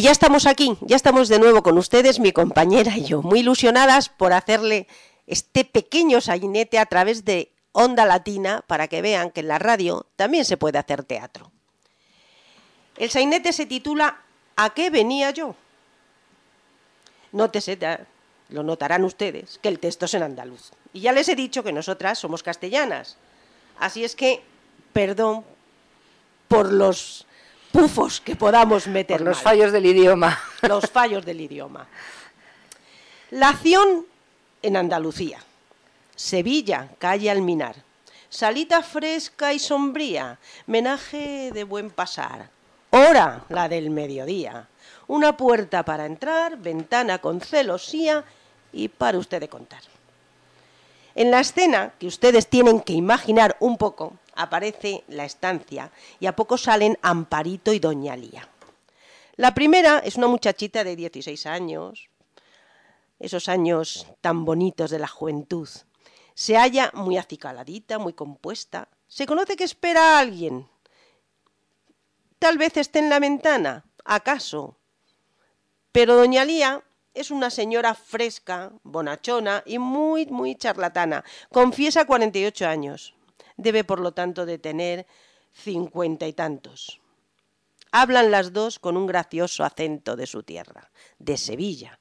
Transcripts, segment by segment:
ya estamos aquí, ya estamos de nuevo con ustedes, mi compañera y yo, muy ilusionadas por hacerle este pequeño sainete a través de Onda Latina para que vean que en la radio también se puede hacer teatro. El sainete se titula ¿A qué venía yo? Nótese, lo notarán ustedes, que el texto es en andaluz. Y ya les he dicho que nosotras somos castellanas. Así es que, perdón por los pufos que podamos meter por los mal. fallos del idioma. Los fallos del idioma. La acción en Andalucía. Sevilla, calle Alminar. Salita fresca y sombría, menaje de buen pasar. Hora, la del mediodía. Una puerta para entrar, ventana con celosía y para usted de contar. En la escena, que ustedes tienen que imaginar un poco, aparece la estancia y a poco salen Amparito y Doña Lía. La primera es una muchachita de 16 años, esos años tan bonitos de la juventud. Se halla muy acicaladita, muy compuesta. Se conoce que espera a alguien. Tal vez esté en la ventana, acaso. Pero Doña Lía es una señora fresca, bonachona y muy, muy charlatana. Confiesa 48 años. Debe, por lo tanto, de tener 50 y tantos. Hablan las dos con un gracioso acento de su tierra, de Sevilla.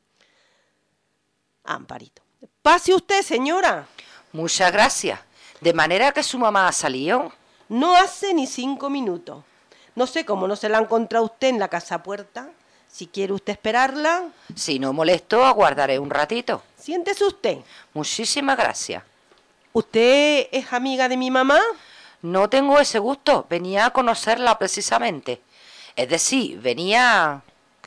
Amparito. Pase usted, señora. Muchas gracias. De manera que su mamá ha salido. No hace ni 5 minutos. No sé cómo no se la ha encontrado usted en la casa puerta. Si quiere usted esperarla. Si no molesto, aguardaré un ratito. Siéntese usted. Muchísimas gracias. ¿Usted es amiga de mi mamá? No tengo ese gusto. Venía a conocerla precisamente. Es decir, venía...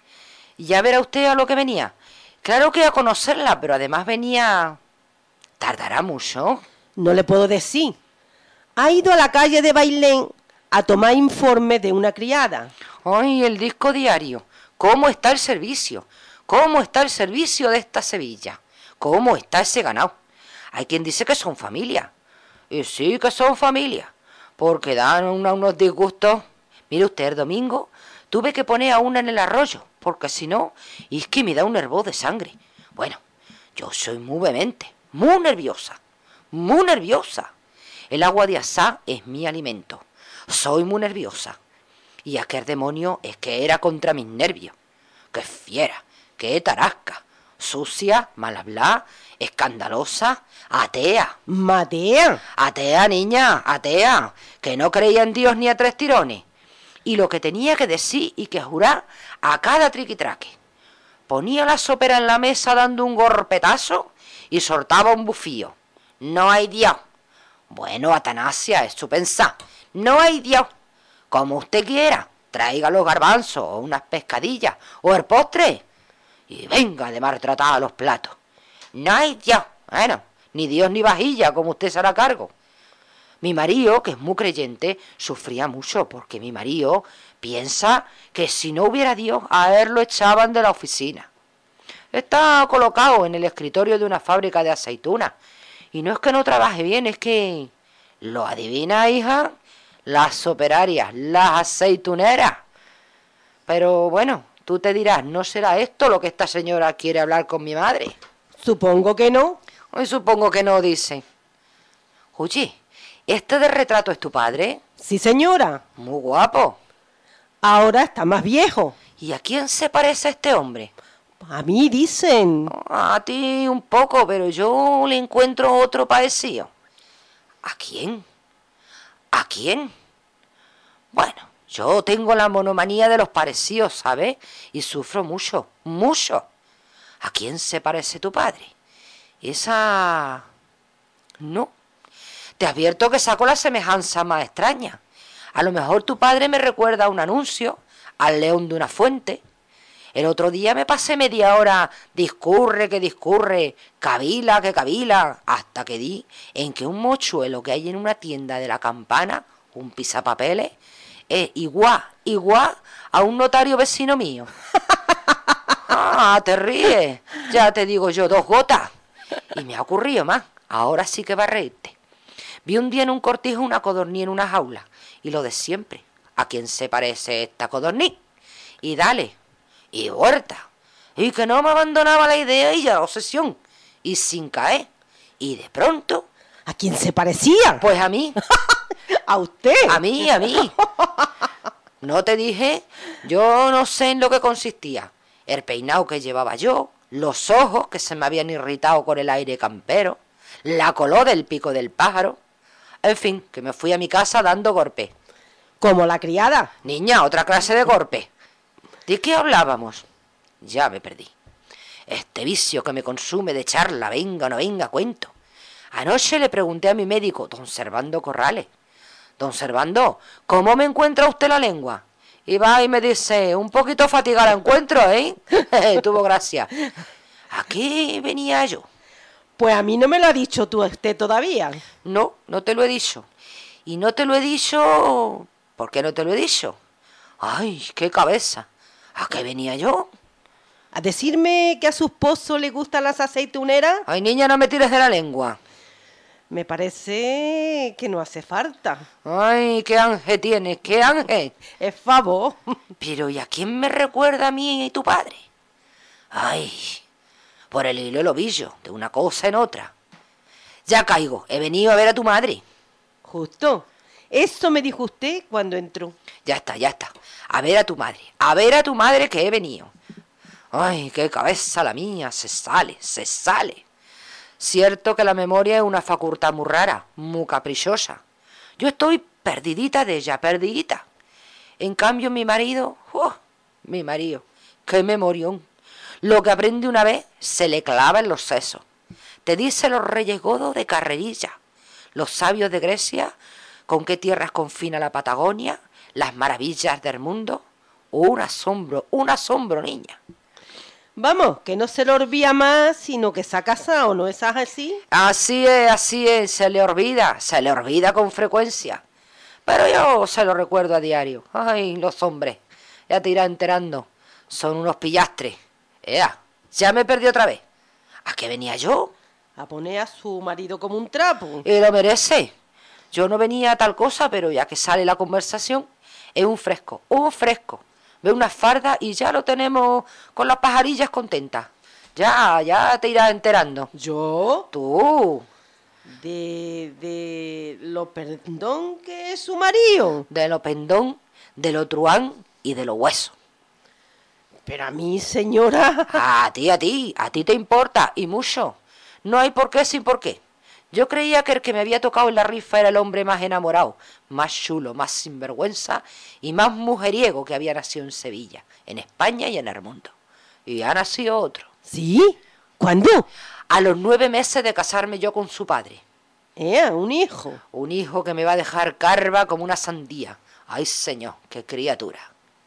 Ya verá usted a lo que venía. Claro que a conocerla, pero además venía... ¿Tardará mucho? No le puedo decir. Ha ido a la calle de Bailén a tomar informe de una criada. ¡Ay, el disco diario! ¿Cómo está el servicio? ¿Cómo está el servicio de esta Sevilla? ¿Cómo está ese ganado? Hay quien dice que son familia. Y sí que son familia, porque dan unos disgustos. Mire usted, el domingo tuve que poner a una en el arroyo, porque si no, es que me da un hervor de sangre. Bueno, yo soy muy vehemente, muy nerviosa, muy nerviosa. El agua de asá es mi alimento. Soy muy nerviosa. Y aquel demonio es que era contra mis nervios. ¡Qué fiera! ¡Qué tarasca! Sucia, mal hablada, escandalosa, atea. ¿Matea? Atea, niña, atea, que no creía en Dios ni a tres tirones. Y lo que tenía que decir y que jurar a cada triquitraque. Ponía la sopera en la mesa dando un golpetazo y soltaba un bufío. No hay Dios. Bueno, Atanasia, es su pensar. No hay Dios. Como usted quiera, traiga los garbanzos o unas pescadillas o el postre y venga de maltratar a los platos. No hay Dios. Bueno, ni Dios ni vajilla, como usted se hará cargo. Mi marido, que es muy creyente, sufría mucho porque mi marido piensa que si no hubiera Dios, a él lo echaban de la oficina. Está colocado en el escritorio de una fábrica de aceitunas. Y no es que no trabaje bien, es que... ¿Lo adivina, hija? Las operarias, las aceituneras. Pero bueno, tú te dirás, ¿no será esto lo que esta señora quiere hablar con mi madre? Supongo que no. Hoy supongo que no, dice. Oye, ¿este de retrato es tu padre? Sí, señora. Muy guapo. Ahora está más viejo. ¿Y a quién se parece este hombre? A mí dicen. A ti un poco, pero yo le encuentro otro parecido. ¿A quién? ¿A quién? Bueno, yo tengo la monomanía de los parecidos, ¿sabes? Y sufro mucho, mucho. ¿A quién se parece tu padre? Esa... No. Te advierto que saco la semejanza más extraña. A lo mejor tu padre me recuerda a un anuncio, al león de una fuente. El otro día me pasé media hora, discurre que discurre, cavila que cavila, hasta que di en que un mochuelo que hay en una tienda de la Campana, un pisapapeles, es igual a un notario vecino mío. Ah, te ríes, ya te digo yo, 2 gotas. Y me ha ocurrido más, ahora sí que va a reírte. Vi un día en un cortijo una codorniz en una jaula, y lo de siempre, ¿a quién se parece esta codorniz? Y dale, y vuelta. Y que no me abandonaba la idea y ya la obsesión. Y sin caer. Y de pronto, ¿A quién se parecía? pues a mí, ¿A usted? a mí, a mí. No te dije, yo no sé en lo que consistía. El peinado que llevaba yo, los ojos que se me habían irritado con el aire campero, la color del pico del pájaro. En fin, que me fui a mi casa dando golpes. Como la criada. Niña, otra clase de golpe. ¿De qué hablábamos? Ya me perdí. Este vicio que me consume de charla, venga o no venga, cuento. Anoche le pregunté a mi médico, don Servando Corrales. Don Servando, ¿cómo me encuentra usted la lengua? Y va y me dice, un poquito fatigada la encuentro, ¿eh? Tuvo gracia. Aquí venía yo. Pues a mí no me lo ha dicho tú usted todavía. No, no te lo he dicho. Y no te lo he dicho... ¿Por qué no te lo he dicho? ¡Ay, qué cabeza! ¿A qué venía yo? A decirme que a su esposo le gustan las aceituneras, ¡Ay, niña, no me tires de la lengua! me parece que no hace falta. ¡Ay, qué ángel tienes! ¡Qué ángel! Es favor. Pero ¿y a quién me recuerda a mí y tu padre? ¡Ay! Por el hilo del ovillo, de una cosa en otra. Ya caigo, he venido a ver a tu madre. Justo. Eso me dijo usted cuando entró. Ya está, ya está. A ver a tu madre que he venido. ¡Ay, qué cabeza la mía! Se sale, se sale. Cierto que la memoria es una facultad muy rara, muy caprichosa. Yo estoy perdidita de ella, perdidita. En cambio mi marido, mi marido, qué memorión. Lo que aprende una vez se le clava en los sesos. Te dice los reyes godos de carrerilla, los sabios de Grecia, con qué tierras confina la Patagonia, las maravillas del mundo. Un asombro, niña. Vamos, que no se lo olvida más, sino que se ha casado, ¿no es así? Así es, se le olvida con frecuencia. Pero yo se lo recuerdo a diario. Ay, los hombres, ya te irás enterando, son unos pillastres. Ya me perdí otra vez. ¿A qué venía yo? A poner a su marido como un trapo. Y lo merece. Yo no venía a tal cosa, pero ya que sale la conversación, es un fresco, un fresco. Ve una farda y ya lo tenemos con las pajarillas contentas. Ya te irás enterando. ¿Yo? Tú, De lo perdón que es su marido. de lo pendón, de lo truán y de lo hueso. Pero a mí, señora... A ti te importa, y mucho. No hay por qué sin por qué. Yo creía que el que me había tocado en la rifa era el hombre más enamorado, más chulo, más sinvergüenza y más mujeriego que había nacido en Sevilla, en España y en el mundo. Y ha nacido otro. ¿Sí? ¿Cuándo? A los 9 meses de casarme yo con su padre. Un hijo. Un hijo que me va a dejar calva como una sandía. Ay, señor, qué criatura.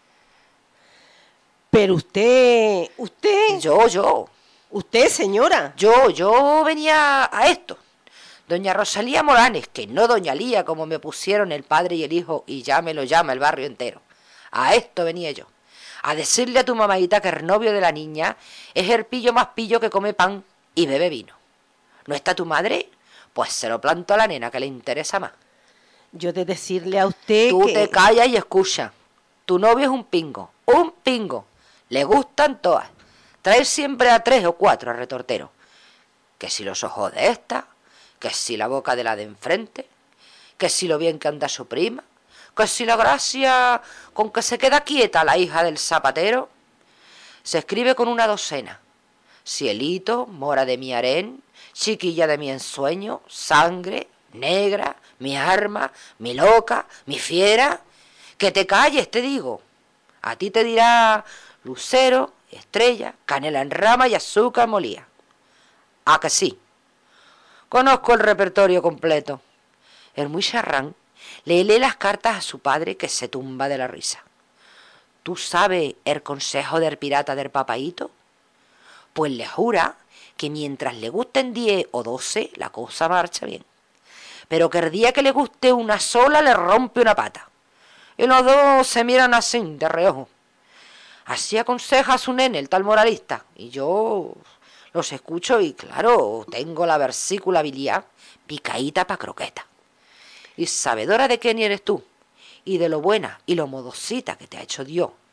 Pero usted... Usted, señora. Yo venía a esto. Doña Rosalía Moranes, que no doña Lía, como me pusieron el padre y el hijo, y ya me lo llama el barrio entero. A esto venía yo. A decirle a tu mamadita que el novio de la niña es el pillo más pillo que come pan y bebe vino. ¿No está tu madre? Pues se lo planto a la nena, que le interesa más. Yo de decirle a usted Tú que... te callas y escucha. Tu novio es un pingo. Le gustan todas. Trae siempre a 3 o 4 al retortero. Que si los ojos de esta, que si la boca de la de enfrente, que si lo bien que anda su prima, que si la gracia con que se queda quieta la hija del zapatero. Se escribe con una docena. Cielito, mora de mi harén, chiquilla de mi ensueño, sangre, negra, mi arma, mi loca, mi fiera. Que te calles, te digo. A ti te dirá lucero, estrella, canela en rama y azúcar molía. ¿A que sí? Conozco el repertorio completo. El muy charrán le lee las cartas a su padre, que se tumba de la risa. ¿Tú sabes el consejo del pirata del papaíto? Pues le jura que mientras le gusten 10 o 12, la cosa marcha bien. Pero que el día que le guste una sola, le rompe una pata. Y los dos se miran así, de reojo. Así aconseja a su nene, el tal moralista. Y yo los escucho y, claro, tengo la versícula biliar picadita pa' croqueta. Y sabedora de quién eres tú, y de lo buena y lo modosita que te ha hecho Dios,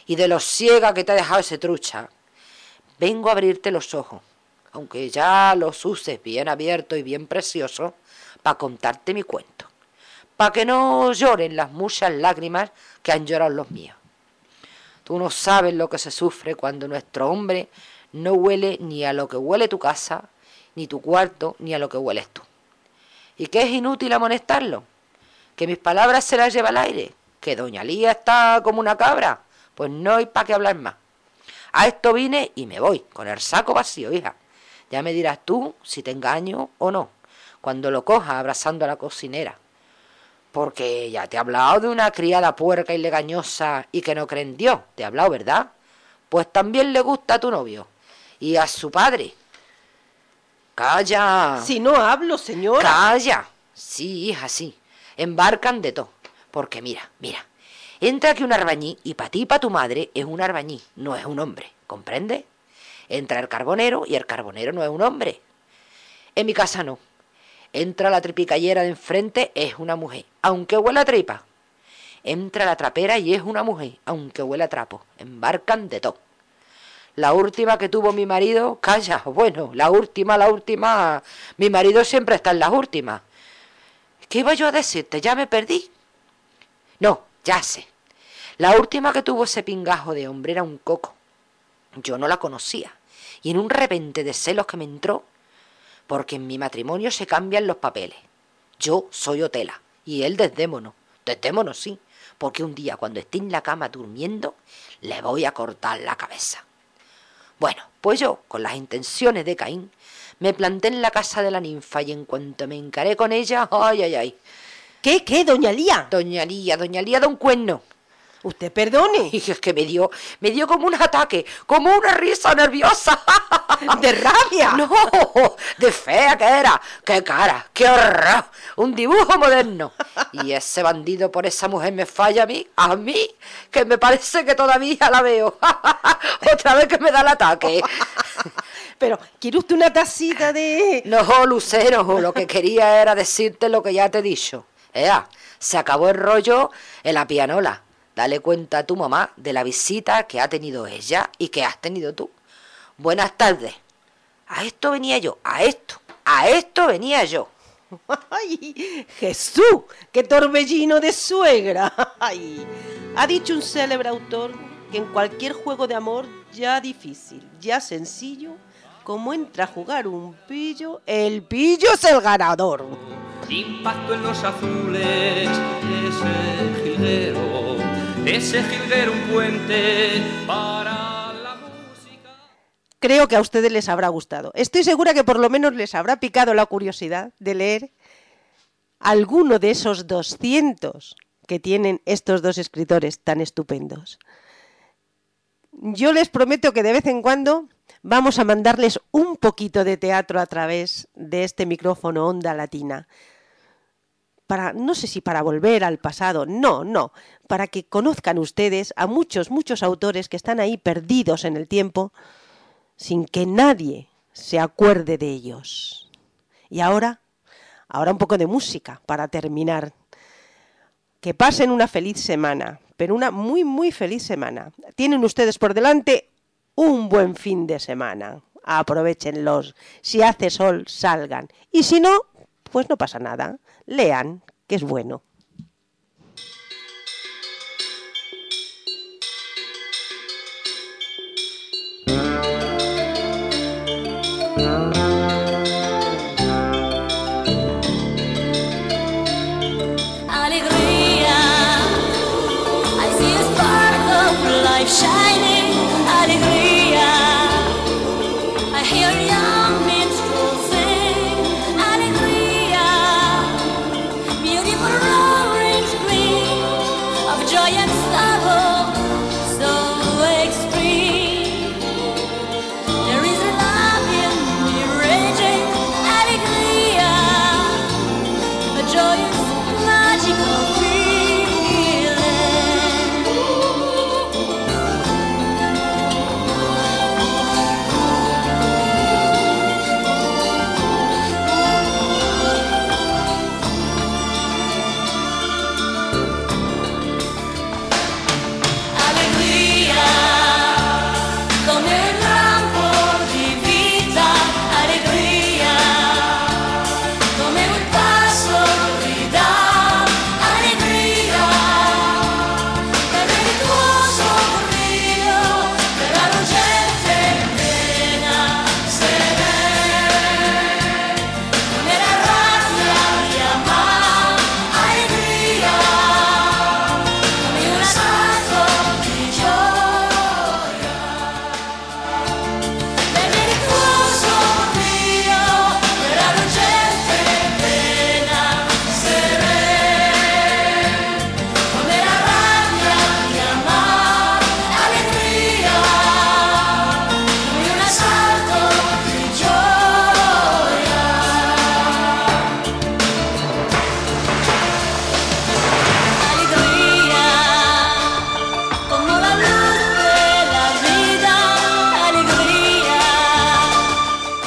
y de lo ciega que te ha dejado ese trucha. Vengo a abrirte los ojos, aunque ya los uses bien abiertos y bien preciosos, para contarte mi cuento, para que no lloren las muchas lágrimas que han llorado los míos. Tú no sabes lo que se sufre cuando nuestro hombre no huele ni a lo que huele tu casa, ni tu cuarto, ni a lo que hueles tú. ¿Y que es inútil amonestarlo? ¿Que mis palabras se las lleva al aire? ¿Que doña Lía está como una cabra? Pues no hay para qué hablar más. A esto vine y me voy, con el saco vacío, hija. Ya me dirás tú si te engaño o no, cuando lo cojas abrazando a la cocinera. Porque ya te he hablado de una criada puerca y legañosa y que no cree en Dios. Te he hablado, ¿verdad? Pues también le gusta a tu novio y a su padre. ¡Calla! Si no hablo, señora. ¡Calla! Sí, hija, sí. Embarcan de todo. Porque mira, entra aquí un arbañí y para ti y para tu madre es un arbañí, no es un hombre. ¿Comprende? Entra el carbonero y el carbonero no es un hombre. En mi casa no. Entra la tripicallera de enfrente, es una mujer, aunque huela a tripa. Entra la trapera y es una mujer, aunque huela a trapo. Embarcan de todo. La última que tuvo mi marido, calla, bueno, la última, mi marido siempre está en las últimas. ¿Qué iba yo a decirte? ¿Ya me perdí? No, ya sé. La última que tuvo ese pingajo de hombre era un coco. Yo no la conocía. Y en un repente de celos que me entró, porque en mi matrimonio se cambian los papeles. Yo soy Otela y él Desdémono. Desdémono sí, porque un día cuando esté en la cama durmiendo, le voy a cortar la cabeza. Bueno, pues yo, con las intenciones de Caín, me planté en la casa de la ninfa y en cuanto me encaré con ella, ¡ay! ¿Qué, doña Lía? Doña Lía da un cuerno. Usted perdone. Y es que me dio como un ataque, como una risa nerviosa. ¿De rabia? No, de fea que era. ¡Qué cara! ¡Qué horror! Un dibujo moderno. Y ese bandido por esa mujer me falla a mí, que me parece que todavía la veo. Otra vez que me da el ataque. Pero, ¿quiere usted una tacita de...? No, Lucero, lo que quería era decirte lo que ya te he dicho. Se acabó el rollo en la pianola. Dale cuenta a tu mamá de la visita que ha tenido ella y que has tenido tú. Buenas tardes. A esto venía yo, a esto venía yo. ¡Ay, Jesús! ¡Qué torbellino de suegra! ¡Ay! Ha dicho un célebre autor que en cualquier juego de amor, ya difícil, ya sencillo, como entra a jugar un pillo, el pillo es el ganador. Impacto en los azules, ese jilguero un puente para la música. Creo que a ustedes les habrá gustado. Estoy segura que por lo menos les habrá picado la curiosidad de leer alguno de esos 200 que tienen estos dos escritores tan estupendos. Yo les prometo que de vez en cuando vamos a mandarles un poquito de teatro a través de este micrófono Onda Latina. No sé si para volver al pasado, no, para que conozcan ustedes a muchos autores que están ahí perdidos en el tiempo sin que nadie se acuerde de ellos. Y ahora un poco de música para terminar. Que pasen una feliz semana, pero una muy, muy feliz semana. Tienen ustedes por delante un buen fin de semana. Aprovéchenlos. Si hace sol, salgan. Y si no, pues no pasa nada. Lean, que es bueno.